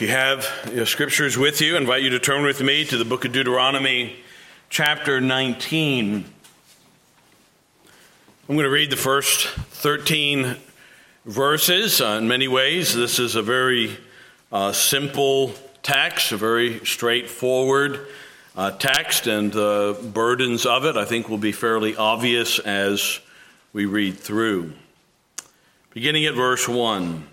If you have your scriptures with you, I invite you to turn with me to the book of Deuteronomy, chapter 19. I'm going to read the first 13 verses. In many ways, this is a very simple text, a very straightforward text, and the burdens of it, I think, will be fairly obvious as we read through. Beginning at verse 1.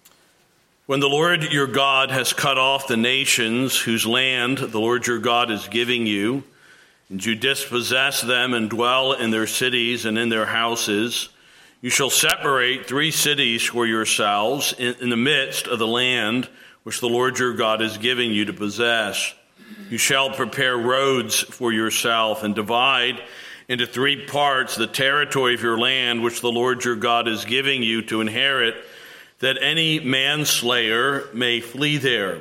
When the Lord your God has cut off the nations whose land the Lord your God is giving you, and you dispossess them and dwell in their cities and in their houses, you shall separate 3 cities for yourselves in the midst of the land which the Lord your God is giving you to possess. You shall prepare roads for yourself and divide into 3 parts the territory of your land which the Lord your God is giving you to inherit, that any manslayer may flee there.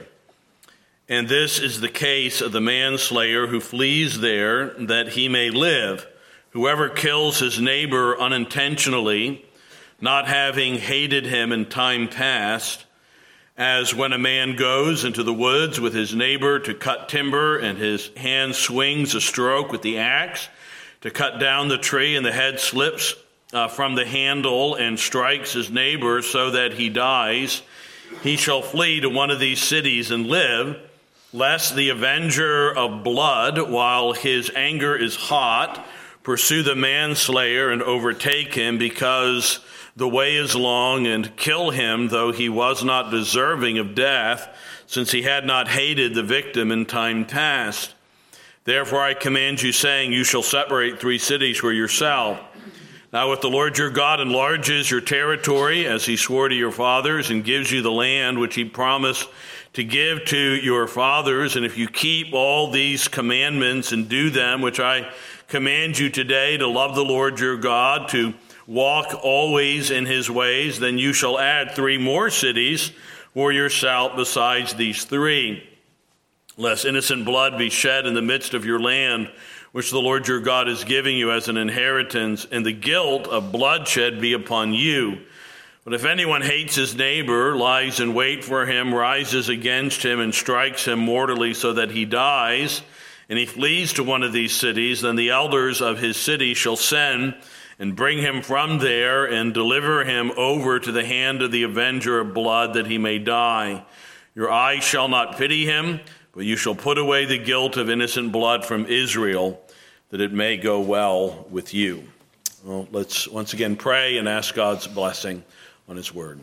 And this is the case of the manslayer who flees there, that he may live. Whoever kills his neighbor unintentionally, not having hated him in time past, as when a man goes into the woods with his neighbor to cut timber, and his hand swings a stroke with the axe to cut down the tree, and the head slips from the handle and strikes his neighbor so that he dies, he shall flee to one of these cities and live, lest the avenger of blood, while his anger is hot, pursue the manslayer and overtake him, because the way is long, and kill him, though he was not deserving of death, since he had not hated the victim in time past. Therefore I command you, saying, you shall separate 3 cities for yourself. Now if the Lord your God enlarges your territory, as he swore to your fathers, and gives you the land which he promised to give to your fathers, and if you keep all these commandments and do them, which I command you today, to love the Lord your God, to walk always in his ways, then you shall add 3 more cities for yourself besides these 3, lest innocent blood be shed in the midst of your land, which the Lord your God is giving you as an inheritance, and the guilt of bloodshed be upon you. But if anyone hates his neighbor, lies in wait for him, rises against him, and strikes him mortally so that he dies, and he flees to one of these cities, then the elders of his city shall send and bring him from there and deliver him over to the hand of the avenger of blood, that he may die. Your eye shall not pity him, but you shall put away the guilt of innocent blood from Israel, that it may go well with you. Well, let's once again pray and ask God's blessing on his word.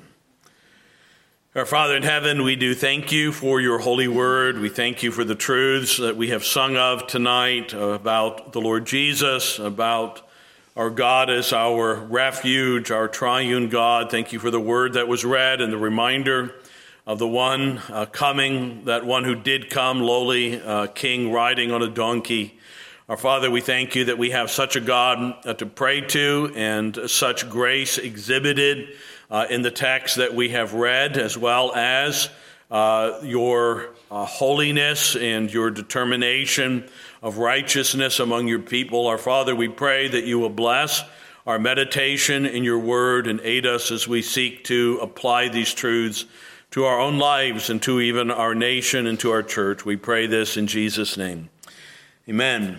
Our Father in heaven, we do thank you for your holy word. We thank you for the truths that we have sung of tonight about the Lord Jesus, about our God as our refuge, our triune God. Thank you for the word that was read and the reminder of the one coming, that one who did come, lowly king riding on a donkey. Our Father, we thank you that we have such a God to pray to, and such grace exhibited in the text that we have read, as well as your holiness and your determination of righteousness among your people. Our Father, we pray that you will bless our meditation in your word and aid us as we seek to apply these truths to our own lives and to even our nation and to our church. We pray this in Jesus' name. Amen.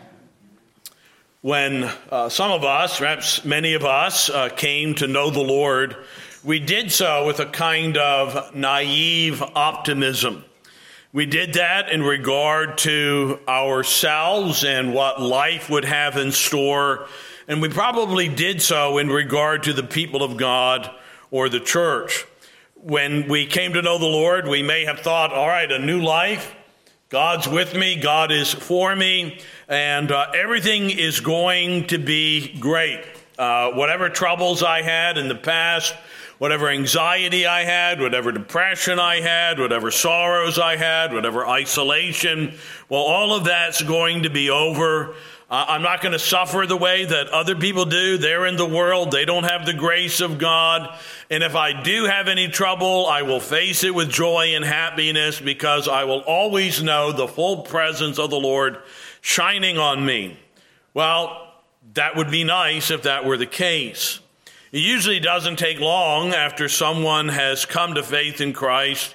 When some of us, perhaps many of us, came to know the Lord, we did so with a kind of naive optimism. We did that in regard to ourselves and what life would have in store, and we probably did so in regard to the people of God or the church. When we came to know the Lord, we may have thought, all right, a new life, God's with me, God is for me, and everything is going to be great. Whatever troubles I had in the past, whatever anxiety I had, whatever depression I had, whatever sorrows I had, whatever isolation, well, all of that's going to be over. I'm not going to suffer the way that other people do. They're in the world. They don't have the grace of God. And if I do have any trouble, I will face it with joy and happiness, because I will always know the full presence of the Lord shining on me. Well, that would be nice if that were the case. It usually doesn't take long after someone has come to faith in Christ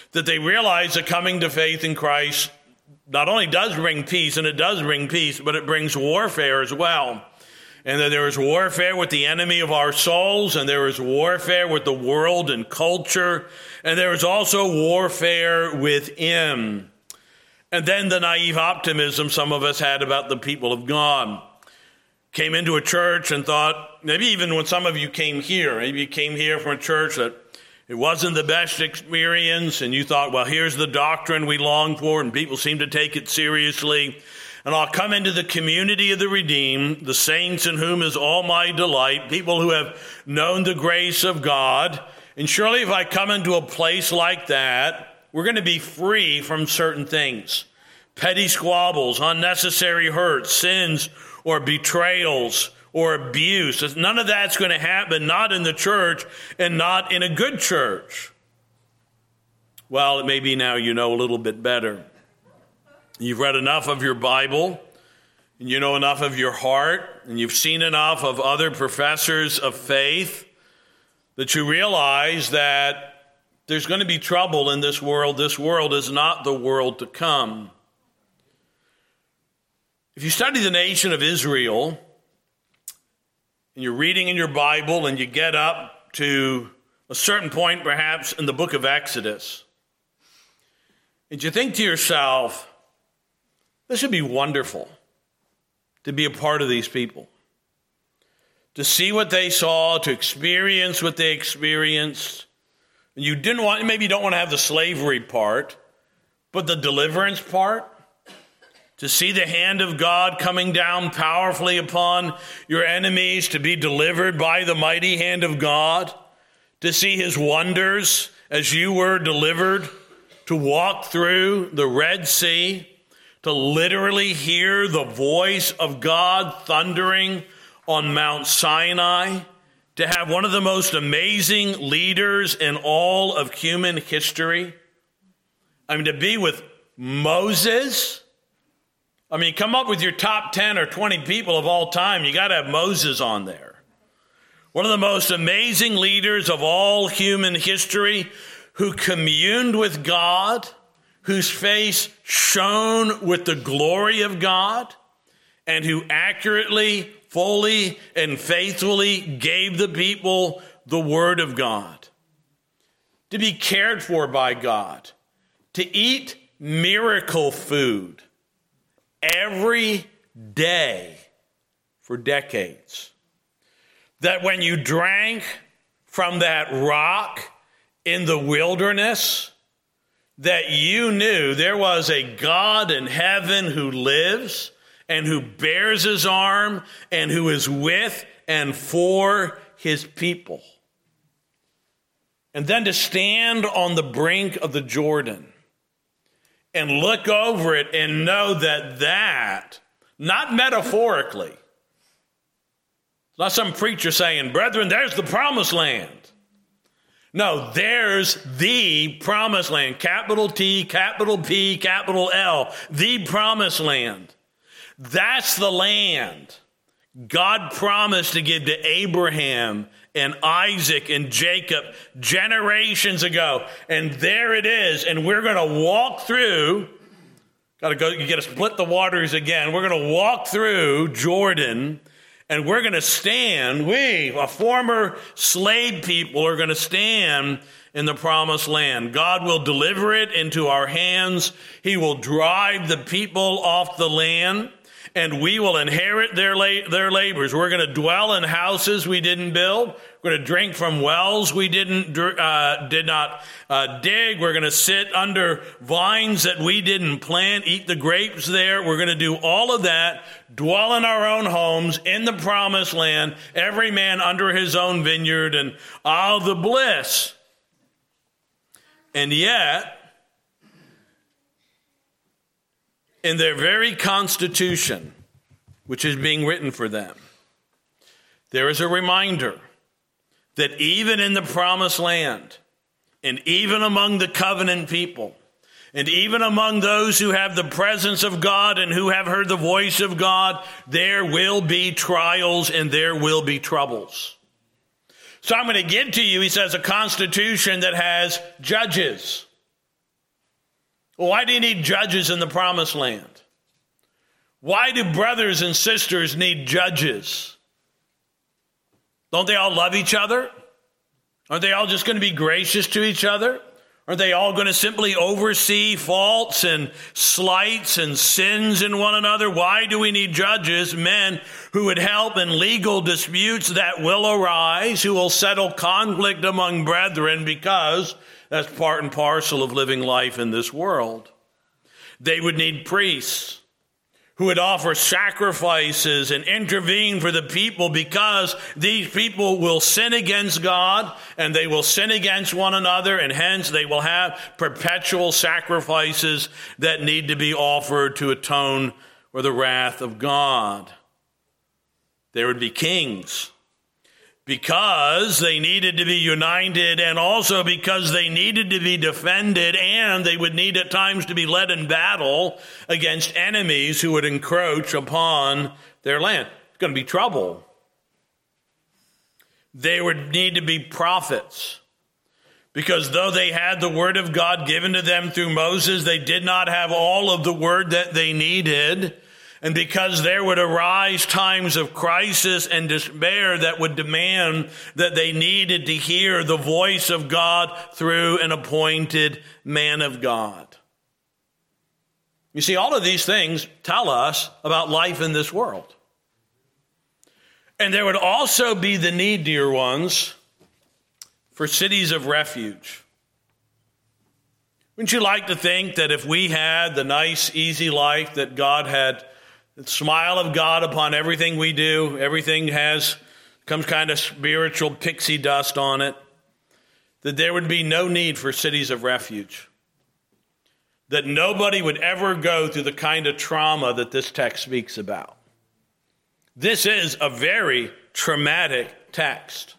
that they realize that coming to faith in Christ not only does bring peace, and it does bring peace, but it brings warfare as well. And that there is warfare with the enemy of our souls, and there is warfare with the world and culture, and there is also warfare within. And then the naive optimism some of us had about the people of God. Came into a church and thought, maybe even when some of you came here, maybe you came here from a church that it wasn't the best experience, and you thought, well, here's the doctrine we long for, and people seem to take it seriously. And I'll come into the community of the redeemed, the saints in whom is all my delight, people who have known the grace of God. And surely if I come into a place like that, we're going to be free from certain things. Petty squabbles, unnecessary hurts, sins, or betrayals, or abuse. None of that's going to happen, not in the church and not in a good church. Well, it may be now you know a little bit better. You've read enough of your Bible, and you know enough of your heart, and you've seen enough of other professors of faith that you realize that there's going to be trouble in this world. This world is not the world to come. If you study the nation of Israel, and you're reading in your Bible, and you get up to a certain point, perhaps in the book of Exodus, and you think to yourself, this would be wonderful to be a part of these people, to see what they saw, to experience what they experienced. And maybe you don't want to have the slavery part, but the deliverance part, to see the hand of God coming down powerfully upon your enemies, to be delivered by the mighty hand of God, to see his wonders as you were delivered, to walk through the Red Sea, to literally hear the voice of God thundering on Mount Sinai, to have one of the most amazing leaders in all of human history. To be with Moses. Come up with your top 10 or 20 people of all time. You got to have Moses on there. One of the most amazing leaders of all human history who communed with God, whose face shone with the glory of God, and who accurately, fully, and faithfully gave the people the word of God. To be cared for by God. To eat miracle food every day for decades. That when you drank from that rock in the wilderness, that you knew there was a God in heaven who lives and who bears his arm and who is with and for his people. And then to stand on the brink of the Jordan and look over it and know that, not metaphorically, it's not some preacher saying, brethren, there's the promised land. No, there's the promised land. Capital T, capital P, capital L. The promised land. That's the land God promised to give to Abraham and Isaac and Jacob generations ago. And there it is. And we're going to walk through, you got to split the waters again. We're going to walk through Jordan, and we're going to stand, a former slave people, are going to stand in the promised land. God will deliver it into our hands. He will drive the people off the land, and we will inherit their labors. We're going to dwell in houses we didn't build. We're going to drink from wells we did not dig. We're going to sit under vines that we didn't plant, eat the grapes there. We're going to do all of that, dwell in our own homes in the promised land, every man under his own vineyard, and all the bliss. And yet, in their very constitution, which is being written for them, there is a reminder that even in the promised land, and even among the covenant people, and even among those who have the presence of God and who have heard the voice of God, there will be trials and there will be troubles. So I'm going to give to you, he says, a constitution that has judges. Why do you need judges in the promised land? Why do brothers and sisters need judges? Don't they all love each other? Aren't they all just going to be gracious to each other? Aren't they all going to simply oversee faults and slights and sins in one another? Why do we need judges, men who would help in legal disputes that will arise, who will settle conflict among brethren, because that's part and parcel of living life in this world? They would need priests who would offer sacrifices and intervene for the people, because these people will sin against God and they will sin against one another, and hence they will have perpetual sacrifices that need to be offered to atone for the wrath of God. There would be kings, because they needed to be united, and also because they needed to be defended, and they would need at times to be led in battle against enemies who would encroach upon their land. It's going to be trouble. They would need to be prophets, because though they had the word of God given to them through Moses, they did not have all of the word that they needed. And because there would arise times of crisis and despair that would demand that they needed to hear the voice of God through an appointed man of God. You see, all of these things tell us about life in this world. And there would also be the need, dear ones, for cities of refuge. Wouldn't you like to think that if we had the nice, easy life that God had, the smile of God upon everything we do, everything has comes kind of spiritual pixie dust on it, that there would be no need for cities of refuge, that nobody would ever go through the kind of trauma that this text speaks about. This is a very traumatic text.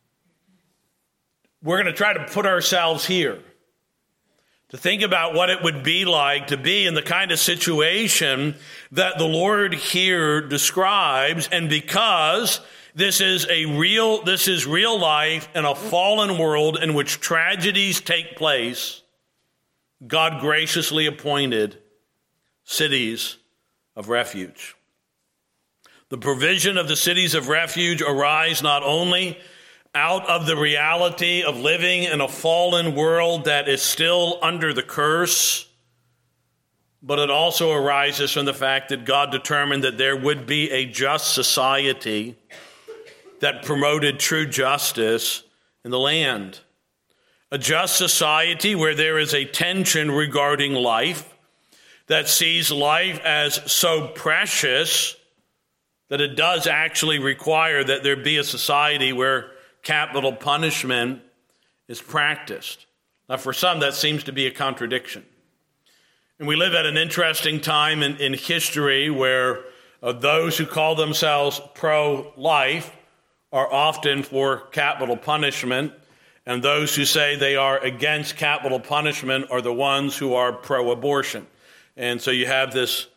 We're going to try to put ourselves here, to think about what it would be like to be in the kind of situation that the Lord here describes. And because this is real life in a fallen world in which tragedies take place, God graciously appointed cities of refuge. The provision of the cities of refuge arise not only out of the reality of living in a fallen world that is still under the curse, but it also arises from the fact that God determined that there would be a just society that promoted true justice in the land. A just society where there is a tension regarding life, that sees life as so precious that it does actually require that there be a society where capital punishment is practiced. Now, for some, that seems to be a contradiction. And we live at an interesting time in history where those who call themselves pro-life are often for capital punishment, and those who say they are against capital punishment are the ones who are pro-abortion. And so you have this,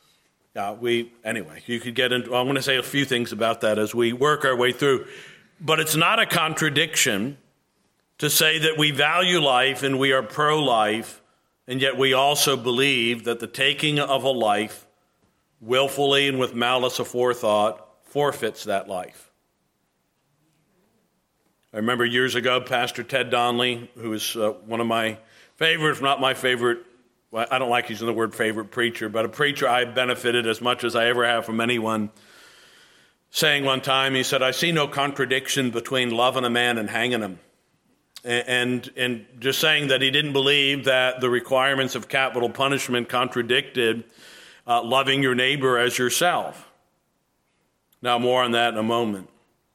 you could get into, I'm going to say a few things about that as we work our way through. But it's not a contradiction to say that we value life and we are pro-life, and yet we also believe that the taking of a life willfully and with malice aforethought forfeits that life. I remember years ago, Pastor Ted Donnelly, who is one of my favorite, if not my favorite, well, I don't like using the word favorite preacher, but a preacher I benefited as much as I ever have from anyone, saying one time, he said, "I see no contradiction between loving a man and hanging him." And just saying that he didn't believe that the requirements of capital punishment contradicted loving your neighbor as yourself. Now, more on that in a moment.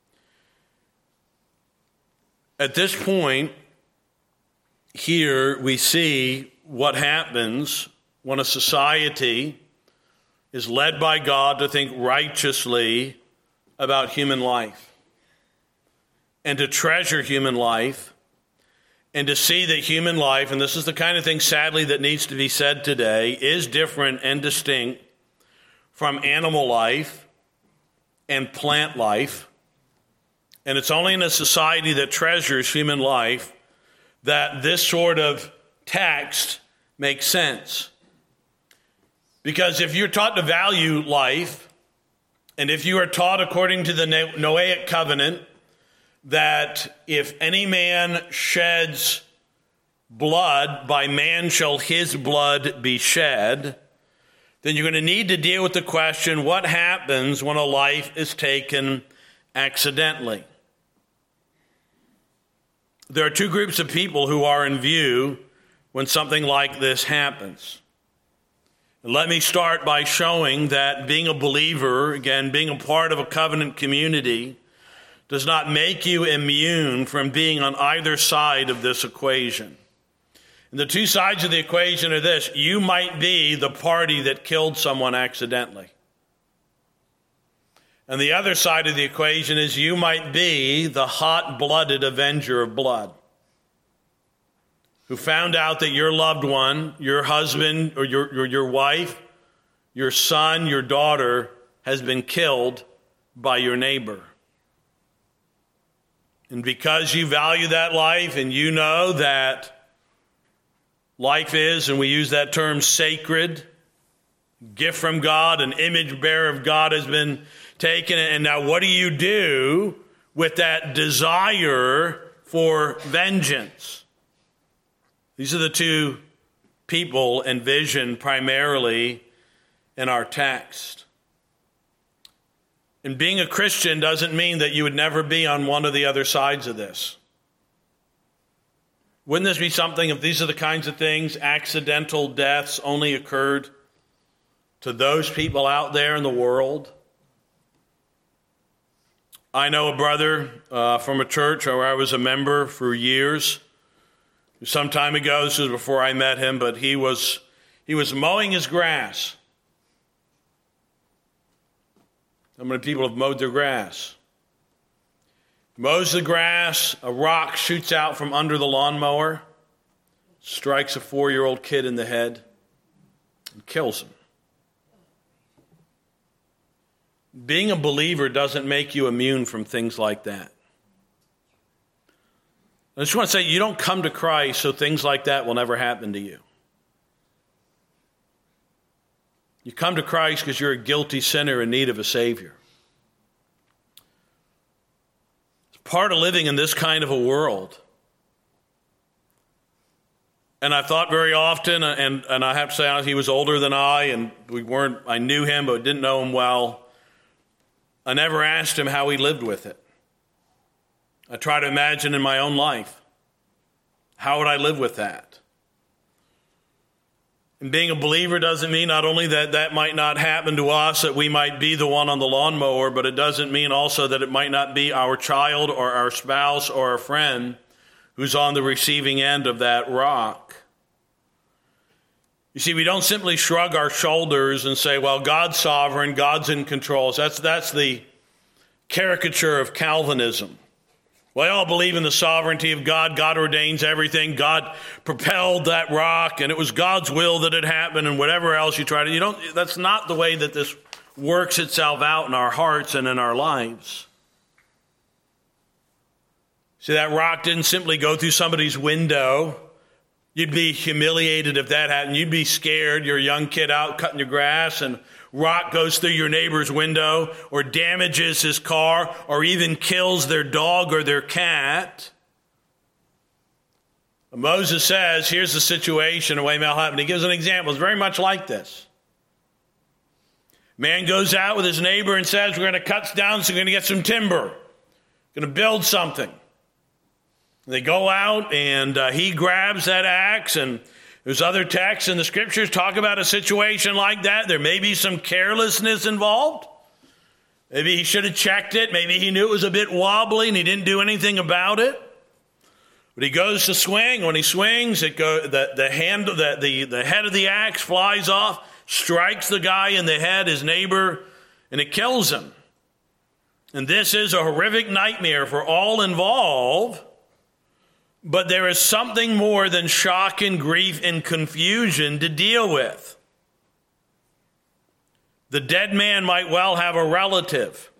At this point, here we see what happens when a society is led by God to think righteously about human life and to treasure human life and to see that human life, and this is the kind of thing sadly that needs to be said today, is different and distinct from animal life and plant life. And it's only in a society that treasures human life that this sort of text make sense. Because if you're taught to value life, and if you are taught according to the Noahic covenant that if any man sheds blood, by man shall his blood be shed, then you're going to need to deal with the question, what happens when a life is taken accidentally? There are two groups of people who are in view when something like this happens. And let me start by showing that being a believer, again, being a part of a covenant community, does not make you immune from being on either side of this equation. And the two sides of the equation are this: you might be the party that killed someone accidentally. And the other side of the equation is you might be the hot-blooded avenger of blood, who found out that your loved one, your husband or your wife, your son, your daughter has been killed by your neighbor. And because you value that life and you know that life is, and we use that term, sacred, gift from God, an image bearer of God has been taken. And now what do you do with that desire for vengeance? These are the two people envisioned primarily in our text. And being a Christian doesn't mean that you would never be on one of the other sides of this. Wouldn't this be something, if these are the kinds of things, accidental deaths only occurred to those people out there in the world? I know a brother from a church where I was a member for years. Some time ago, this was before I met him, but he was mowing his grass. How many people have mowed their grass? Mows the grass, a rock shoots out from under the lawnmower, strikes a 4-year-old kid in the head, and kills him. Being a believer doesn't make you immune from things like that. I just want to say, you don't come to Christ so things like that will never happen to you. You come to Christ because you're a guilty sinner in need of a Savior. It's part of living in this kind of a world. And I thought very often, and I have to say, he was older than I, and I knew him, but didn't know him well. I never asked him how he lived with it. I try to imagine in my own life, how would I live with that? And being a believer doesn't mean not only that might not happen to us, that we might be the one on the lawnmower, but it doesn't mean also that it might not be our child or our spouse or our friend who's on the receiving end of that rock. You see, we don't simply shrug our shoulders and say, well, God's sovereign, God's in control. So that's the caricature of Calvinism. Well, I all believe in the sovereignty of God. God ordains everything. God propelled that rock, and it was God's will that it happened, and whatever else you try to, that's not the way that this works itself out in our hearts and in our lives. See, that rock didn't simply go through somebody's window. You'd be humiliated if that happened. You'd be scared. You're a young kid out cutting your grass, and rock goes through your neighbor's window or damages his car or even kills their dog or their cat. Moses says, here's the situation, the way it happened. He gives an example. It's very much like this. Man goes out with his neighbor and says, we're going to cut down, so we're going to get some timber. Going to build something. They go out, and he grabs that axe, and there's other texts in the scriptures talk about a situation like that. There may be some carelessness involved. Maybe he should have checked it. Maybe he knew it was a bit wobbly, and he didn't do anything about it. But he goes to swing. When he swings, the head of the axe flies off, strikes the guy in the head, his neighbor, and it kills him. And this is a horrific nightmare for all involved. But there is something more than shock and grief and confusion to deal with. The dead man might well have a relative,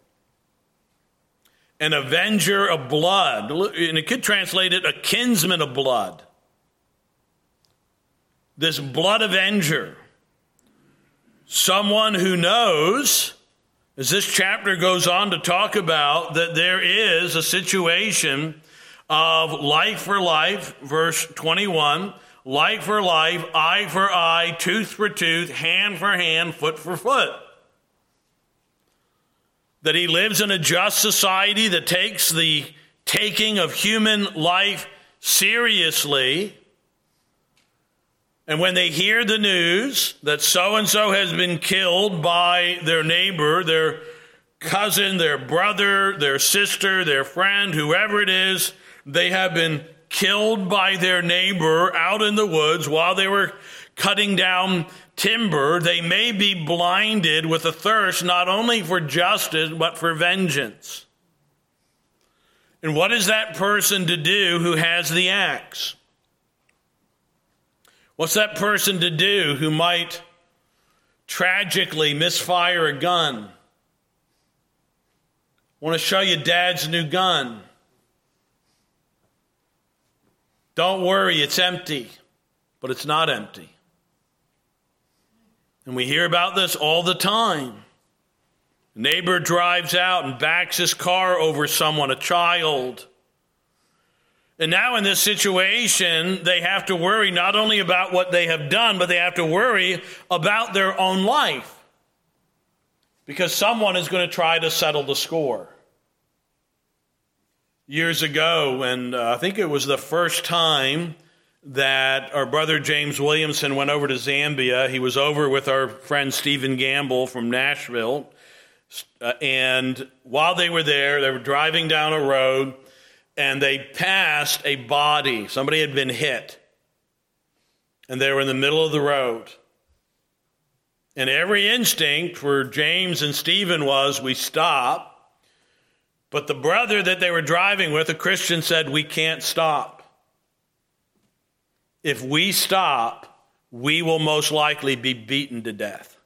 an avenger of blood, and it could translate it a kinsman of blood. this blood avenger, someone who knows, as this chapter goes on to talk about, that there is a situation of life for life, verse 21, life for life, eye for eye, tooth for tooth, hand for hand, foot for foot. That he lives in a just society that takes the taking of human life seriously. And when they hear the news that so-and-so has been killed by their neighbor, their cousin, their brother, their sister, their friend, whoever it is, they have been killed by their neighbor out in the woods while they were cutting down timber, they may be blinded with a thirst not only for justice, but for vengeance. And what is that person to do who has the axe? What's that person to do who might tragically misfire a gun? I want to show you Dad's new gun. Don't worry, it's empty, but it's not empty. And we hear about this all the time. A neighbor drives out and backs his car over someone, a child. And now in this situation, they have to worry not only about what they have done, but they have to worry about their own life. Because someone is going to try to settle the score. Years ago, and I think it was the first time that our brother James Williamson went over to Zambia. He was over with our friend Stephen Gamble from Nashville. And while they were there, they were driving down a road, and they passed a body. Somebody had been hit. And they were in the middle of the road. And every instinct for James and Stephen was, we stop. But the brother that they were driving with, a Christian, said, we can't stop. If we stop, we will most likely be beaten to death.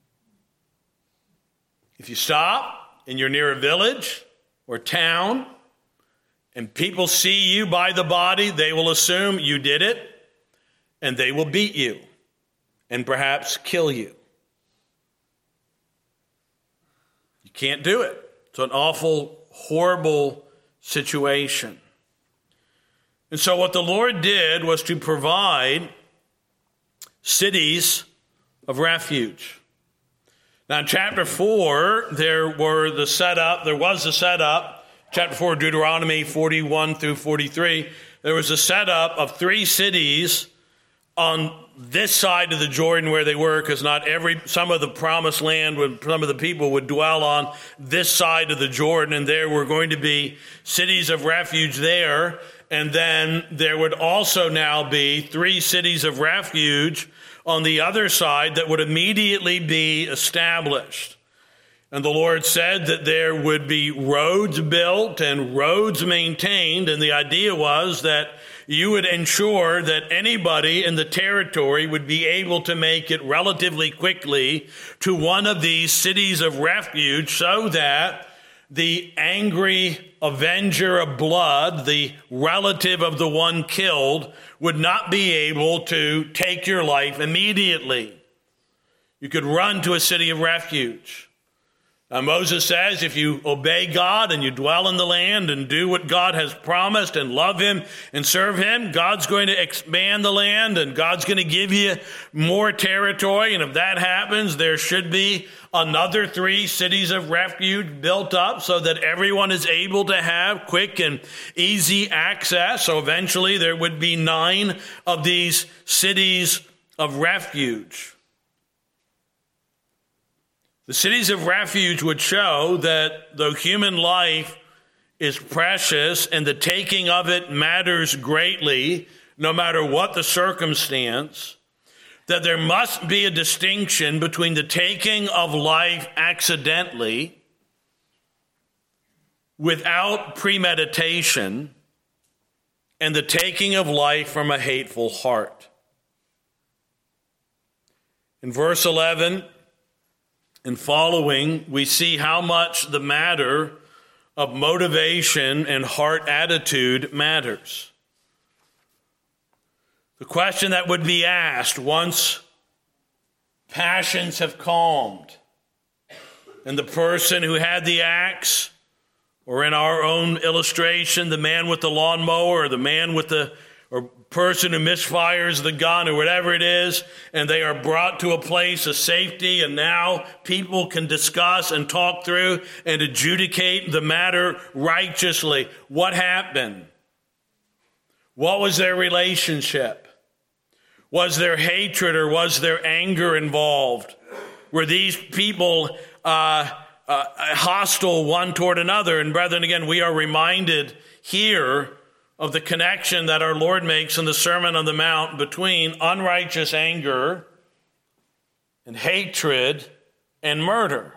If you stop and you're near a village or town and people see you by the body, they will assume you did it and they will beat you and perhaps kill you. You can't do it. It's an awful, horrible situation. And so what the Lord did was to provide cities of refuge. Now in chapter 4, there was the setup, chapter 4, Deuteronomy 41 through 43, there was a setup of 3 cities on this side of the Jordan where they were, because some of the promised land, some of the people would dwell on this side of the Jordan, and there were going to be cities of refuge there. And then there would also now be 3 cities of refuge on the other side that would immediately be established. And the Lord said that there would be roads built and roads maintained. And the idea was that you would ensure that anybody in the territory would be able to make it relatively quickly to one of these cities of refuge, so that the angry avenger of blood, the relative of the one killed, would not be able to take your life immediately. You could run to a city of refuge. Now, Moses says if you obey God and you dwell in the land and do what God has promised and love him and serve him, God's going to expand the land and God's going to give you more territory. And if that happens, there should be another 3 cities of refuge built up so that everyone is able to have quick and easy access. So eventually there would be 9 of these cities of refuge. The cities of refuge would show that though human life is precious and the taking of it matters greatly, no matter what the circumstance, that there must be a distinction between the taking of life accidentally, without premeditation, and the taking of life from a hateful heart. In verse 11 and following, we see how much the matter of motivation and heart attitude matters. The question that would be asked once passions have calmed and the person who had the axe, or in our own illustration, the man with the lawnmower, or the man with or person who misfires the gun, or whatever it is, and they are brought to a place of safety, and now people can discuss and talk through and adjudicate the matter righteously. What happened? What was their relationship? Was there hatred or was there anger involved? Were these people hostile one toward another? And brethren, again, we are reminded here of the connection that our Lord makes in the Sermon on the Mount between unrighteous anger and hatred and murder.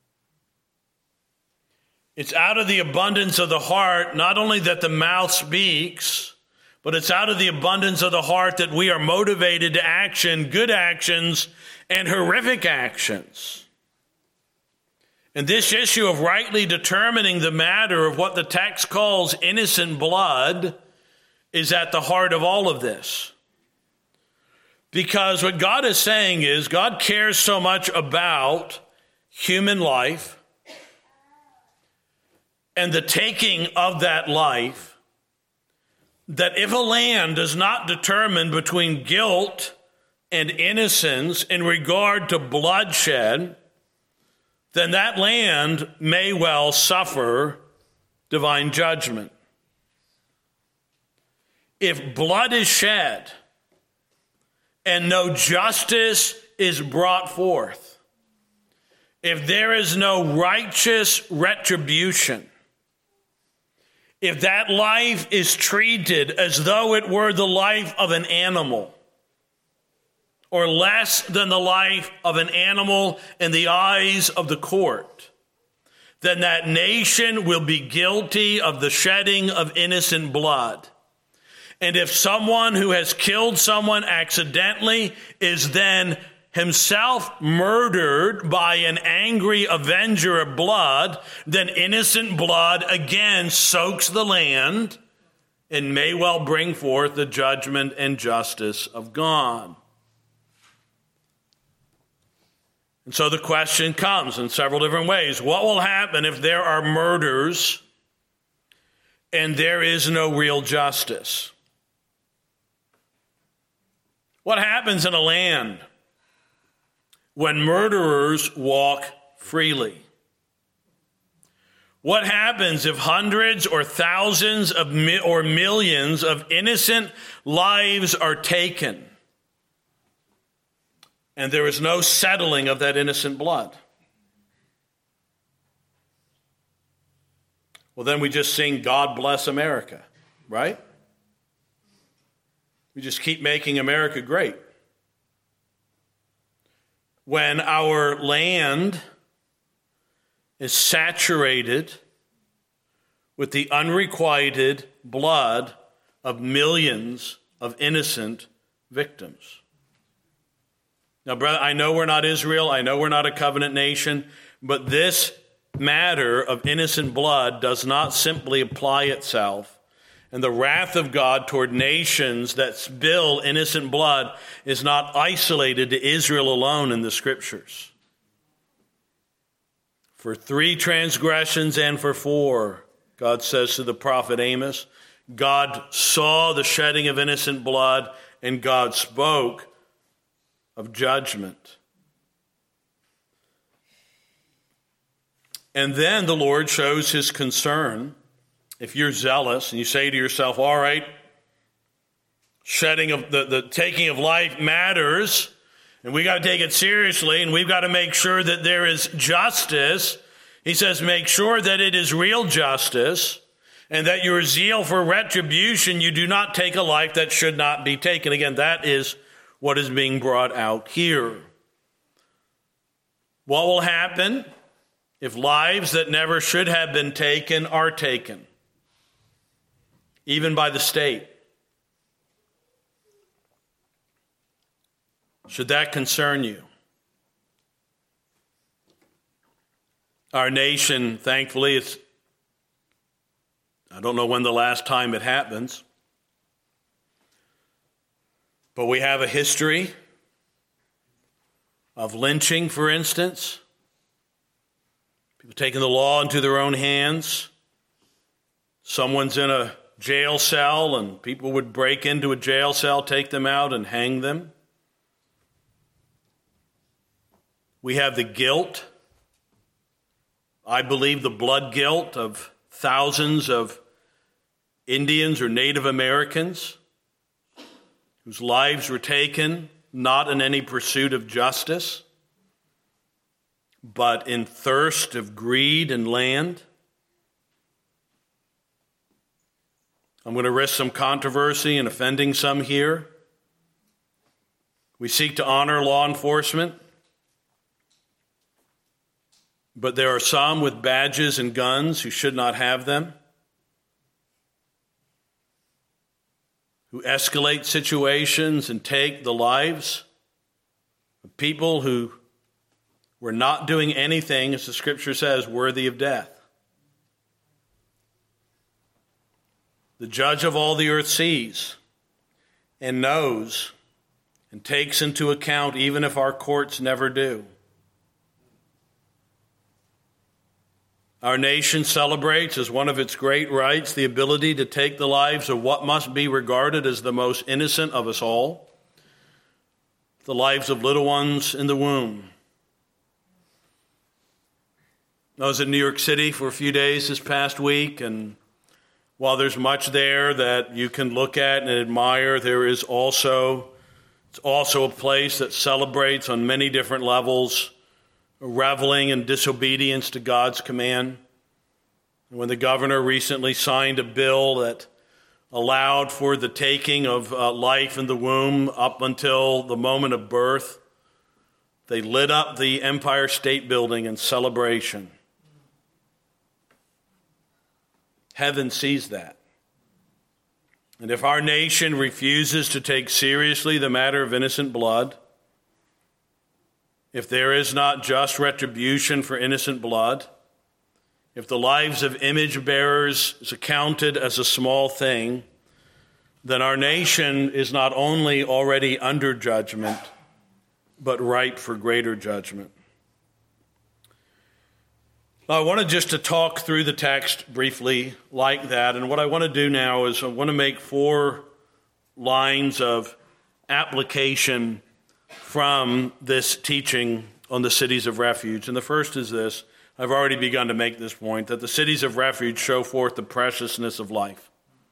It's out of the abundance of the heart, not only that the mouth speaks, but it's out of the abundance of the heart that we are motivated to action, good actions and horrific actions. And this issue of rightly determining the matter of what the text calls innocent blood is at the heart of all of this. Because what God is saying is God cares so much about human life and the taking of that life that if a land does not determine between guilt and innocence in regard to bloodshed, then that land may well suffer divine judgment. If blood is shed and no justice is brought forth, if there is no righteous retribution, if that life is treated as though it were the life of an animal, or less than the life of an animal in the eyes of the court, then that nation will be guilty of the shedding of innocent blood. And if someone who has killed someone accidentally is then himself murdered by an angry avenger of blood, then innocent blood again soaks the land and may well bring forth the judgment and justice of God. And so the question comes in several different ways. What will happen if there are murders and there is no real justice? What happens in a land when murderers walk freely? What happens if hundreds or thousands of or millions of innocent lives are taken and there is no settling of that innocent blood? Well, then we just sing God Bless America, right? We just keep making America great. When our land is saturated with the unrequited blood of millions of innocent victims. Now, brother, I know we're not Israel. I know we're not a covenant nation. But this matter of innocent blood does not simply apply itself. And the wrath of God toward nations that spill innocent blood is not isolated to Israel alone in the Scriptures. For 3 transgressions and for 4, God says to the prophet Amos, God saw the shedding of innocent blood and God spoke of judgment. And then the Lord shows his concern. If you're zealous and you say to yourself, all right, shedding of the taking of life matters, and we got to take it seriously, and we've got to make sure that there is justice. He says, make sure that it is real justice, and that your zeal for retribution, you do not take a life that should not be taken. Again, that is what is being brought out here. What will happen if lives that never should have been taken are taken, even by the state? Should that concern you? Our nation, thankfully, I don't know when the last time it happens, But we have a history of lynching, for instance. People taking the law into their own hands. Someone's in a jail cell and people would break into a jail cell, take them out and hang them. We have the guilt, I believe the blood guilt of thousands of Indians or Native Americans whose lives were taken not in any pursuit of justice, but in thirst of greed and land. I'm going to risk some controversy and offending some here. We seek to honor law enforcement, but there are some with badges and guns who should not have them, who escalate situations and take the lives of people who were not doing anything, as the scripture says, worthy of death. The judge of all the earth sees and knows and takes into account, even if our courts never do. Our nation celebrates as one of its great rights the ability to take the lives of what must be regarded as the most innocent of us all, the lives of little ones in the womb. I was in New York City for a few days this past week, and while there's much there that you can look at and admire, it's also a place that celebrates on many different levels reveling in disobedience to God's command. When the governor recently signed a bill that allowed for the taking of life in the womb up until the moment of birth, they lit up the Empire State Building in celebration. Heaven sees that. And if our nation refuses to take seriously the matter of innocent blood, if there is not just retribution for innocent blood, if the lives of image bearers is accounted as a small thing, then our nation is not only already under judgment, but ripe for greater judgment. Now, I wanted just to talk through the text briefly like that, and what I want to do now is I want to make 4 lines of application from this teaching on the cities of refuge. And the first is this. I've already begun to make this point, that the cities of refuge show forth the preciousness of life.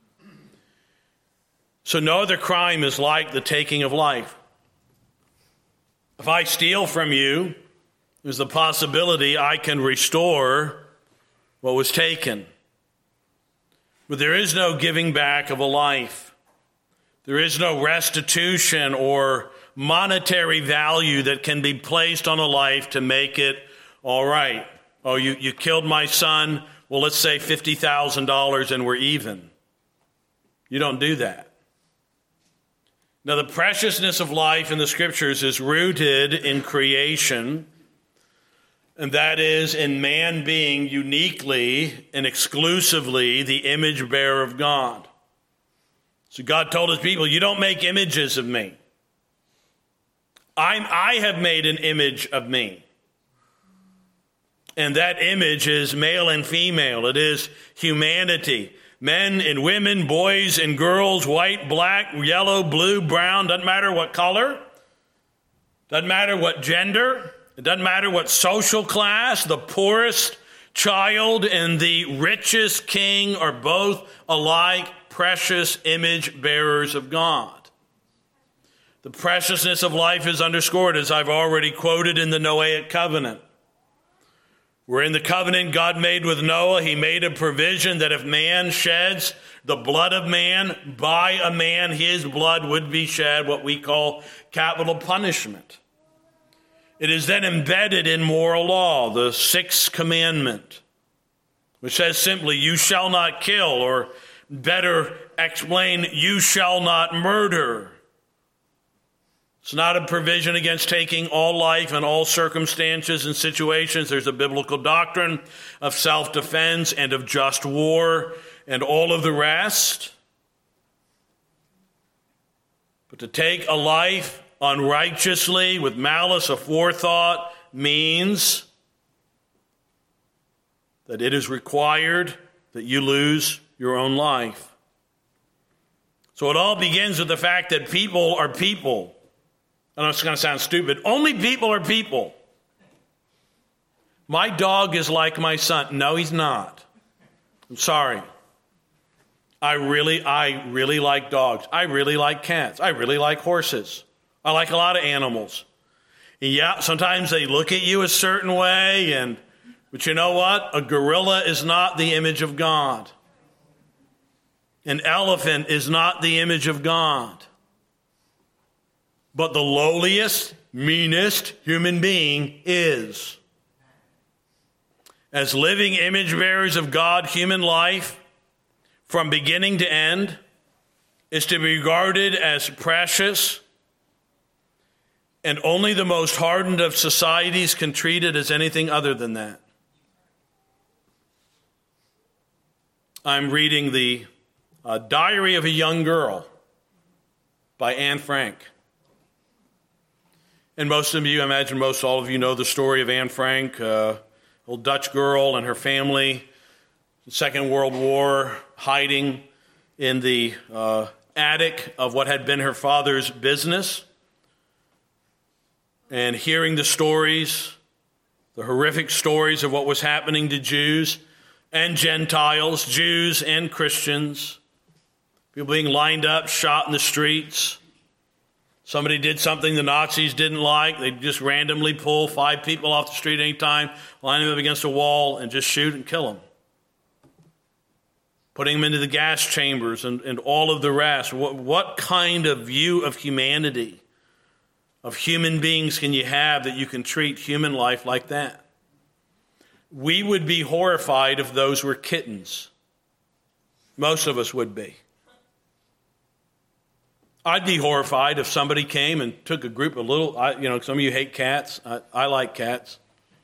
So no other crime is like the taking of life. If I steal from you, there's the possibility I can restore what was taken. But there is no giving back of a life. There is no restitution or monetary value that can be placed on a life to make it all right. Oh, you killed my son. Well, let's say $50,000 and we're even. You don't do that. Now, the preciousness of life in the scriptures is rooted in creation, and that is in man being uniquely and exclusively the image bearer of God. So God told his people, you don't make images of me. I have made an image of me. And that image is male and female. It is humanity. Men and women, boys and girls, white, black, yellow, blue, brown, doesn't matter what color, doesn't matter what gender, it doesn't matter what social class, the poorest child and the richest king are both alike precious image bearers of God. The preciousness of life is underscored, as I've already quoted, in the Noahic covenant. Where in the covenant God made with Noah, he made a provision that if man sheds the blood of man, by a man his blood would be shed, what we call capital punishment. It is then embedded in moral law, the 6th commandment, which says simply, you shall not kill, or better explain, you shall not murder. It's not a provision against taking all life in all circumstances and situations. There's a biblical doctrine of self-defense and of just war and all of the rest. But to take a life unrighteously with malice aforethought means that it is required that you lose your own life. So it all begins with the fact that people are people. I know it's going to sound stupid. Only people are people. My dog is like my son. No, he's not. I'm sorry. I really like dogs. I really like cats. I really like horses. I like a lot of animals. And yeah, sometimes they look at you a certain way, but you know what? A gorilla is not the image of God. An elephant is not the image of God. But the lowliest, meanest human being is. As living image bearers of God, human life, from beginning to end, is to be regarded as precious, and only the most hardened of societies can treat it as anything other than that. I'm reading the Diary of a Young Girl by Anne Frank. And most of you, I imagine all of you know the story of Anne Frank, a little Dutch girl and her family, the Second World War, hiding in the attic of what had been her father's business, and hearing the stories, the horrific stories of what was happening to Jews and Gentiles, Jews and Christians, people being lined up, shot in the streets. Somebody did something the Nazis didn't like. They'd just randomly pull 5 people off the street anytime, line them up against a wall, and just shoot and kill them. Putting them into the gas chambers and all of the rest. What kind of view of humanity, of human beings can you have that you can treat human life like that? We would be horrified if those were kittens. Most of us would be. I'd be horrified if somebody came and took a group of some of you hate cats. I like cats.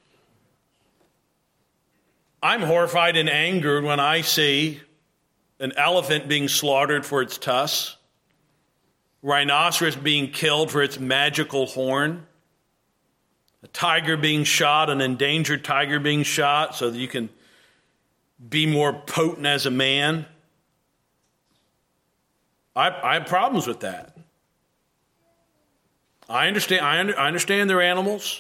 I'm horrified and angered when I see an elephant being slaughtered for its tusks, rhinoceros being killed for its magical horn, a tiger being shot, an endangered tiger being shot so that you can be more potent as a man. I have problems with that. I understand they're animals.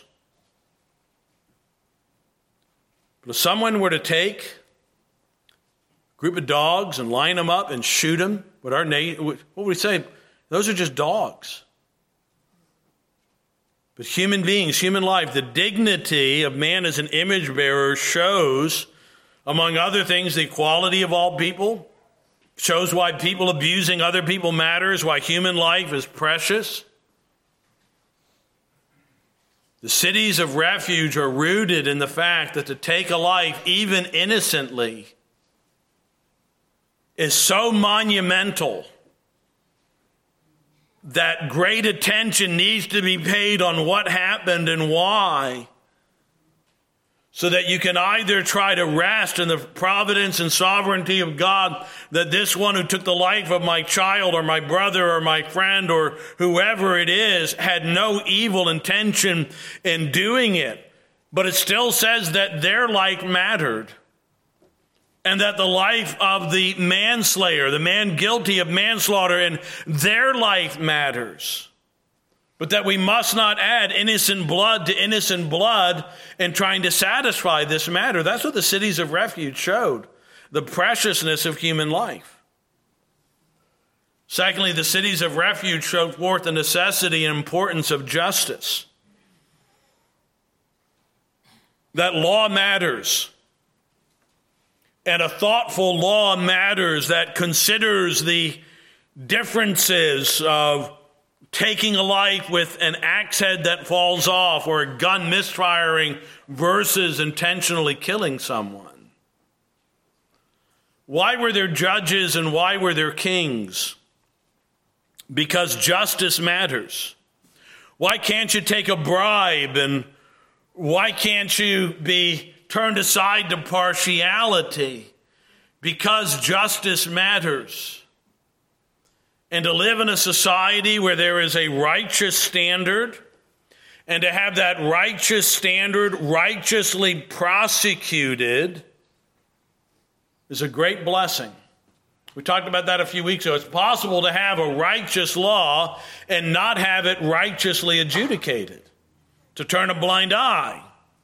But if someone were to take a group of dogs and line them up and shoot them, what would we say? Those are just dogs. But human beings, human life, the dignity of man as an image bearer shows, among other things, the equality of all people, shows why people abusing other people matters, why human life is precious. The cities of refuge are rooted in the fact that to take a life, even innocently, is so monumental that great attention needs to be paid on what happened and why, so that you can either try to rest in the providence and sovereignty of God that this one who took the life of my child or my brother or my friend or whoever it is had no evil intention in doing it. But it still says that their life mattered, and that the life of the manslayer, the man guilty of manslaughter, and their life matters. But that we must not add innocent blood to innocent blood in trying to satisfy this matter. That's what the cities of refuge showed, the preciousness of human life. Secondly, the cities of refuge showed forth the necessity and importance of justice. That law matters. And a thoughtful law matters that considers the differences of taking a life with an axe head that falls off or a gun misfiring versus intentionally killing someone. Why were there judges and why were there kings? Because justice matters. Why can't you take a bribe, and why can't you be turned aside to partiality? Because justice matters. and to live in a society where there is a righteous standard, and to have that righteous standard righteously prosecuted is a great blessing. We talked about that a few weeks ago. It's possible to have a righteous law and not have it righteously adjudicated, to turn a blind eye.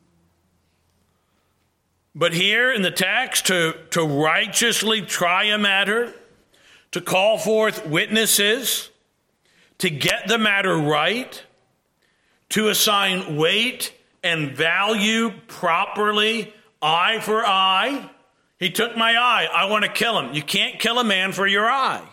But here in the text, to righteously try a matter, to call forth witnesses, to get the matter right, to assign weight and value properly, eye for eye. He took my eye. I want to kill him. You can't kill a man for your eye.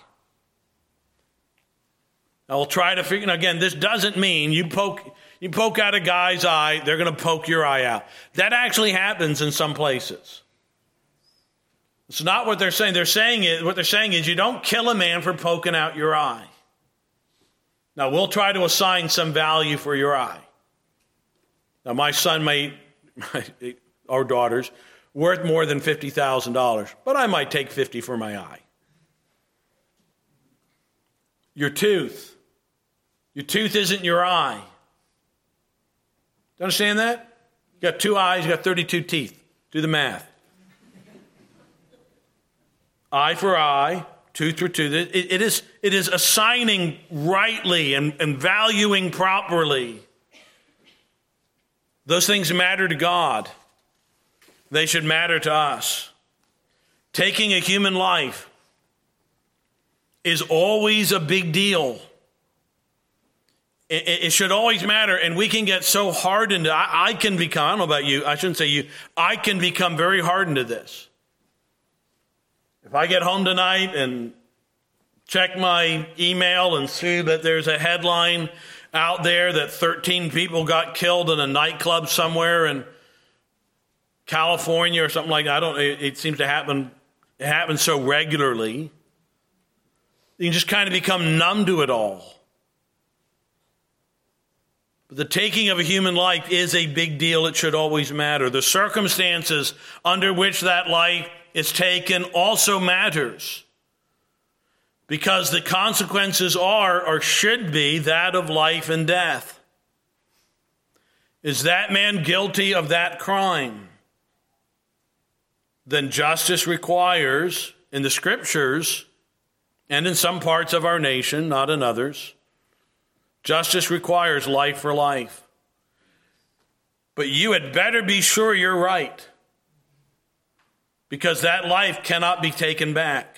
I'll try to figure. Again, this doesn't mean you poke out a guy's eye, they're going to poke your eye out. That actually happens in some places. It's not what they're saying. What they're saying is you don't kill a man for poking out your eye. Now, we'll try to assign some value for your eye. Now, my son our daughters, worth more than $50,000, but I might take $50 for my eye. Your tooth isn't your eye. Do you understand that? You got 2 eyes, you got 32 teeth. Do the math. Eye for eye, tooth for tooth. It is assigning rightly and valuing properly. Those things matter to God. They should matter to us. Taking a human life is always a big deal. It should always matter, and we can get so hardened. I can become, I don't know about you, I shouldn't say you, I can become very hardened to this. If I get home tonight and check my email and see that there's a headline out there that 13 people got killed in a nightclub somewhere in California or something like that, it seems to happen, it happens so regularly. You can just kind of become numb to it all. But the taking of a human life is a big deal. It should always matter. The circumstances under which that life is taken also matters, because the consequences are or should be that of life and death. Is that man guilty of that crime? Then justice requires, in the Scriptures and in some parts of our nation, not in others, justice requires life for life. But you had better be sure you're right, because that life cannot be taken back.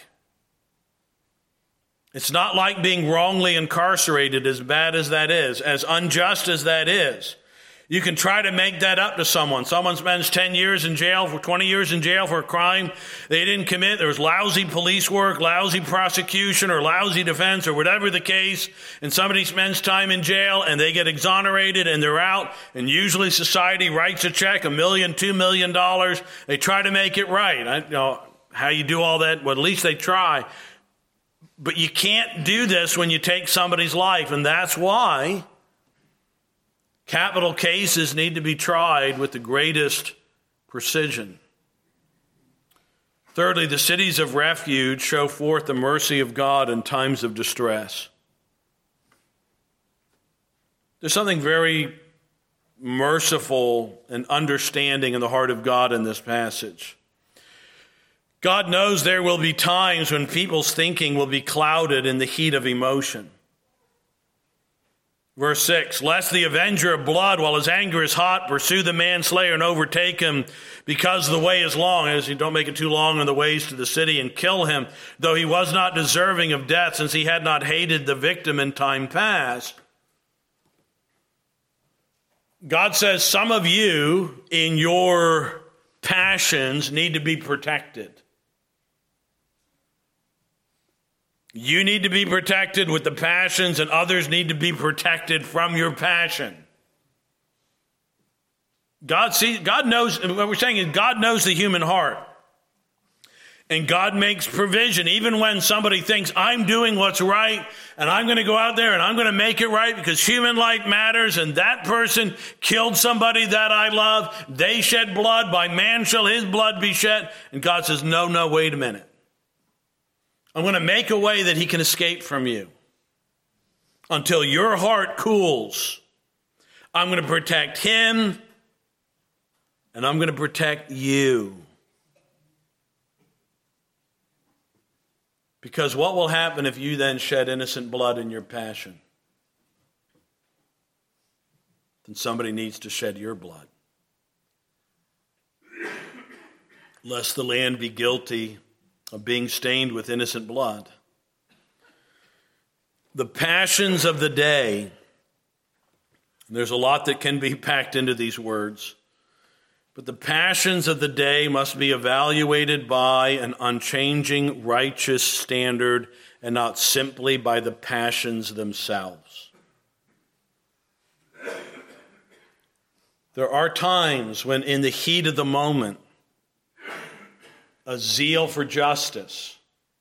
It's not like being wrongly incarcerated, as bad as that is, as unjust as that is. You can try to make that up to someone. Someone spends 10 years in jail, for 20 years in jail for a crime they didn't commit. There was lousy police work, lousy prosecution, or lousy defense, or whatever the case, and somebody spends time in jail and they get exonerated and they're out, and usually society writes a check, $1 million, $2 million. They try to make it right. I know how you do all that, well, at least they try. But you can't do this when you take somebody's life, and that's why capital cases need to be tried with the greatest precision. Thirdly, the cities of refuge show forth the mercy of God in times of distress. There's something very merciful and understanding in the heart of God in this passage. God knows there will be times when people's thinking will be clouded in the heat of emotion. Verse 6, lest the avenger of blood, while his anger is hot, pursue the manslayer and overtake him, because the way is long, as you don't make it too long on the ways to the city, and kill him, though he was not deserving of death, since he had not hated the victim in time past. God says some of you in your passions need to be protected. You need to be protected with the passions, and others need to be protected from your passion. God knows, what we're saying is God knows the human heart. And God makes provision, even when somebody thinks, I'm doing what's right, and I'm going to go out there and I'm going to make it right because human life matters, and that person killed somebody that I love. They shed blood. By man shall his blood be shed. And God says, no, wait a minute. I'm going to make a way that he can escape from you until your heart cools. I'm going to protect him, and I'm going to protect you. Because what will happen if you then shed innocent blood in your passion? Then somebody needs to shed your blood, lest the land be guilty of being stained with innocent blood. The passions of the day, there's a lot that can be packed into these words, but the passions of the day must be evaluated by an unchanging righteous standard and not simply by the passions themselves. There are times when in the heat of the moment, a zeal for justice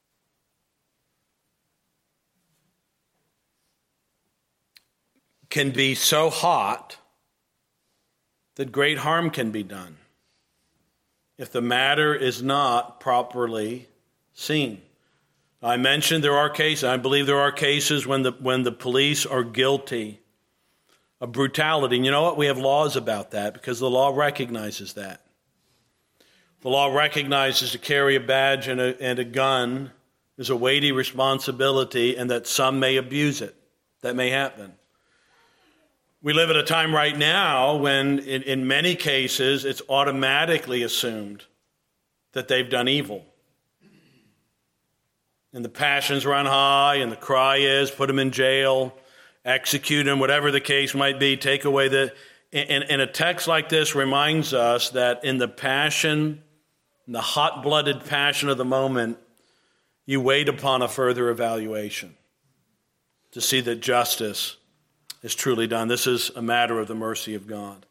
can be so hot that great harm can be done if the matter is not properly seen. I mentioned there are cases, I believe there are cases when the police are guilty of brutality. And you know what? We have laws about that because the law recognizes that. The law recognizes to carry a badge and a gun is a weighty responsibility and that some may abuse it. That may happen. We live at a time right now when in many cases it's automatically assumed that they've done evil. And the passions run high and the cry is put them in jail, execute them, whatever the case might be, take away the... And a text like this reminds us that in the passion, the hot-blooded passion of the moment, you wait upon a further evaluation to see that justice is truly done. This is a matter of the mercy of God.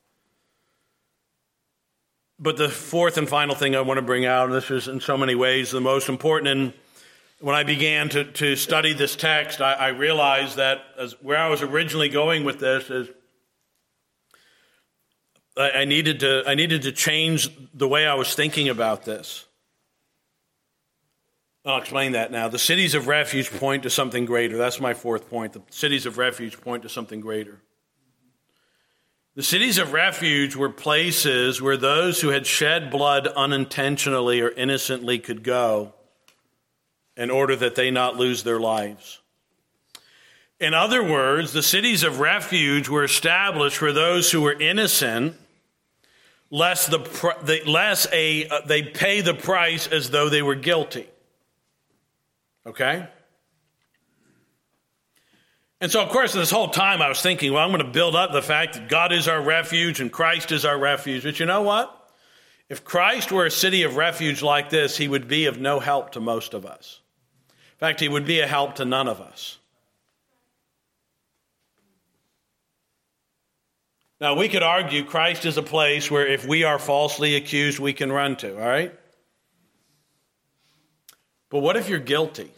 But the fourth and final thing I want to bring out, and this is in so many ways the most important, and when I began to study this text, I realized that where I was originally going with this is I needed to change the way I was thinking about this. I'll explain that now. The cities of refuge point to something greater. That's my fourth point. The cities of refuge point to something greater. The cities of refuge were places where those who had shed blood unintentionally or innocently could go in order that they not lose their lives. In other words, the cities of refuge were established for those who were innocent, lest they pay the price as though they were guilty. Okay? And so, of course, this whole time I was thinking, well, I'm going to build up the fact that God is our refuge and Christ is our refuge. But you know what? If Christ were a city of refuge like this, he would be of no help to most of us. In fact, he would be a help to none of us. Now, we could argue Christ is a place where if we are falsely accused, we can run to, all right? But what if you're guilty?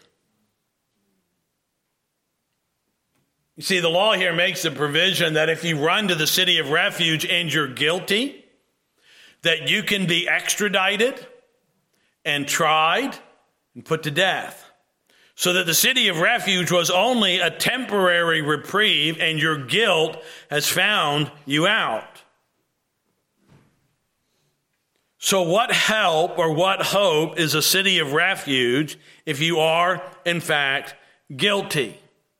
You see, the law here makes the provision that if you run to the city of refuge and you're guilty, that you can be extradited and tried and put to death. So that the city of refuge was only a temporary reprieve and your guilt has found you out. So what help or what hope is a city of refuge if you are, in fact, guilty?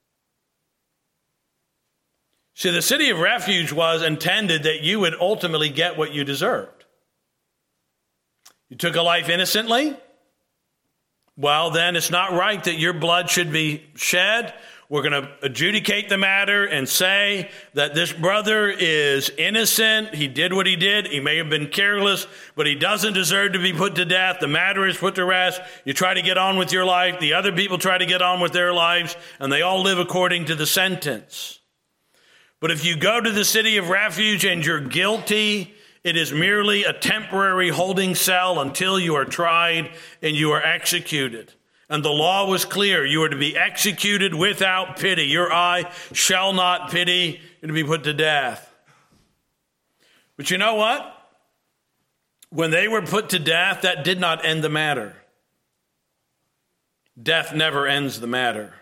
See, the city of refuge was intended that you would ultimately get what you deserved. You took a life innocently? Well, then it's not right that your blood should be shed. We're going to adjudicate the matter and say that this brother is innocent. He did what he did. He may have been careless, but he doesn't deserve to be put to death. The matter is put to rest. You try to get on with your life. The other people try to get on with their lives, and they all live according to the sentence. But if you go to the city of refuge and you're guilty, it is merely a temporary holding cell until you are tried and you are executed. And the law was clear. You are to be executed without pity. Your eye shall not pity. You're to be put to death. But you know what? When they were put to death, that did not end the matter. Death never ends the matter.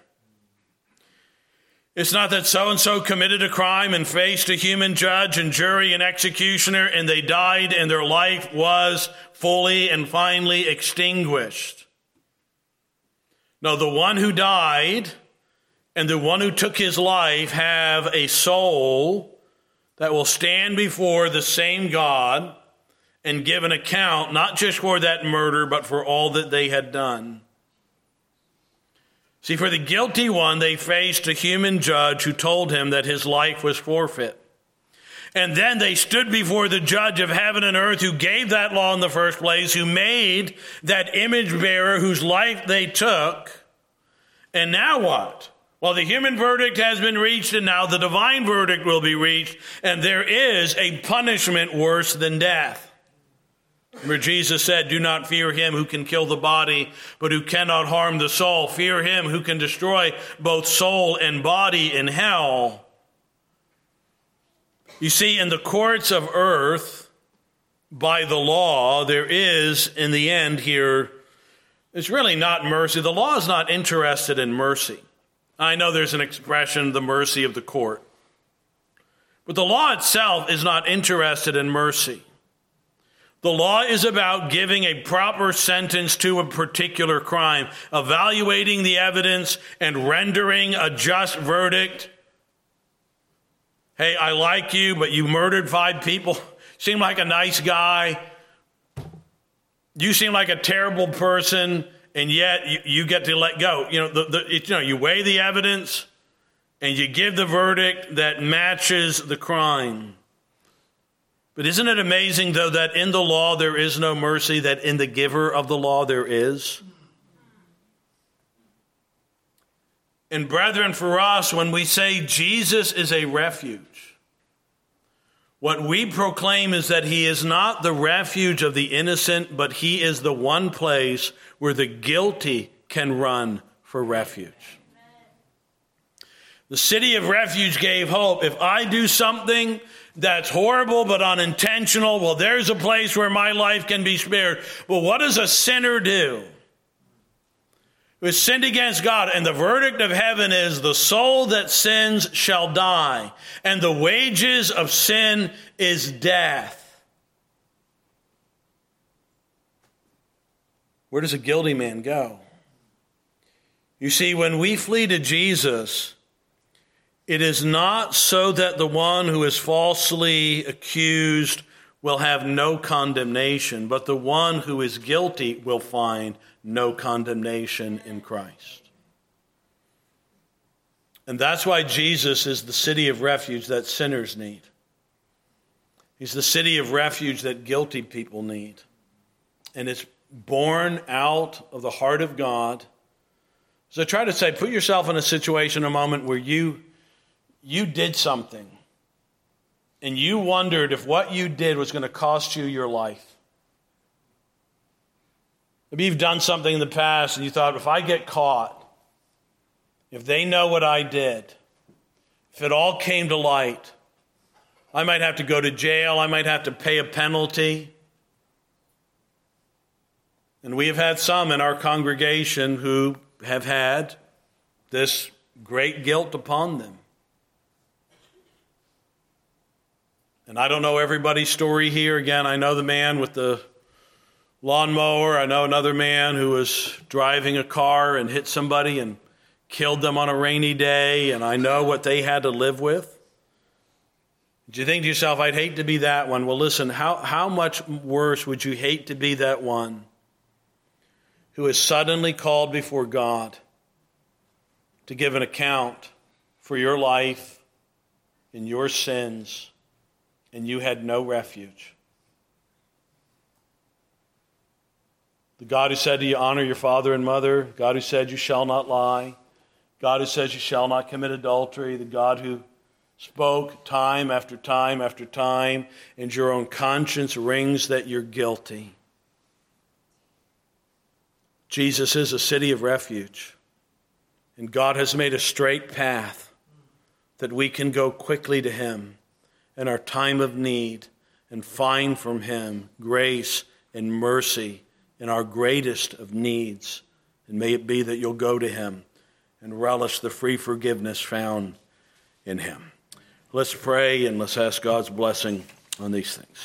It's not that so-and-so committed a crime and faced a human judge and jury and executioner and they died and their life was fully and finally extinguished. No, the one who died and the one who took his life have a soul that will stand before the same God and give an account, not just for that murder, but for all that they had done. See, for the guilty one, they faced a human judge who told him that his life was forfeit. And then they stood before the judge of heaven and earth who gave that law in the first place, who made that image bearer whose life they took. And now what? Well, the human verdict has been reached, and now the divine verdict will be reached, and there is a punishment worse than death. Where Jesus said, do not fear him who can kill the body, but who cannot harm the soul. Fear him who can destroy both soul and body in hell. You see, in the courts of earth, by the law, there is, in the end here, it's really not mercy. The law is not interested in mercy. I know there's an expression, the mercy of the court. But the law itself is not interested in mercy. The law is about giving a proper sentence to a particular crime, evaluating the evidence and rendering a just verdict. Hey, I like you, but you murdered 5 people. Seem like a nice guy. You seem like a terrible person, and yet you get to let go. You weigh the evidence and you give the verdict that matches the crime. But isn't it amazing, though, that in the law there is no mercy, that in the giver of the law there is? And brethren, for us, when we say Jesus is a refuge, what we proclaim is that he is not the refuge of the innocent, but he is the one place where the guilty can run for refuge. The city of refuge gave hope. If I do something that's horrible but unintentional, well, there's a place where my life can be spared. Well, what does a sinner do who has sinned against God? And the verdict of heaven is the soul that sins shall die, and the wages of sin is death. Where does a guilty man go? You see, when we flee to Jesus, it is not so that the one who is falsely accused will have no condemnation, but the one who is guilty will find no condemnation in Christ. And that's why Jesus is the city of refuge that sinners need. He's the city of refuge that guilty people need. And it's born out of the heart of God. So I try to say, put yourself in a situation, a moment where you did something and you wondered if what you did was going to cost you your life. Maybe you've done something in the past and you thought, if I get caught, if they know what I did, if it all came to light, I might have to go to jail, I might have to pay a penalty. And we have had some in our congregation who have had this great guilt upon them. And I don't know everybody's story here. Again, I know the man with the lawnmower. I know another man who was driving a car and hit somebody and killed them on a rainy day. And I know what they had to live with. Did you think to yourself, I'd hate to be that one? Well, listen, how much worse would you hate to be that one who is suddenly called before God to give an account for your life and your sins, and you had no refuge? The God who said to you, honor your father and mother. God who said you shall not lie. God who says you shall not commit adultery. The God who spoke time after time after time, and your own conscience rings that you're guilty. Jesus is a city of refuge, and God has made a straight path that we can go quickly to him in our time of need and find from him grace and mercy in our greatest of needs And may it be that you'll go to him and relish the free forgiveness found in him. Let's pray and let's ask God's blessing on these things.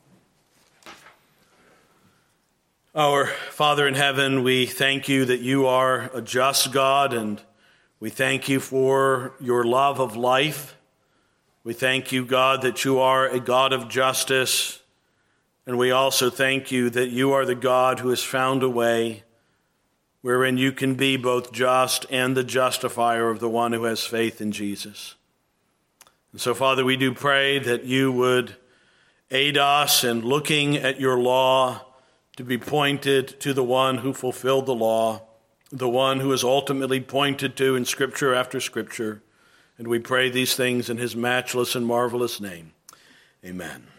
Our Father in heaven, we thank you that you are a just God, and we thank you for your love of life. We thank you, God, that you are a God of justice, and we also thank you that you are the God who has found a way wherein you can be both just and the justifier of the one who has faith in Jesus. And so, Father, we do pray that you would aid us in looking at your law to be pointed to the one who fulfilled the law, the one who is ultimately pointed to in Scripture after Scripture. And we pray these things in his matchless and marvelous name. Amen.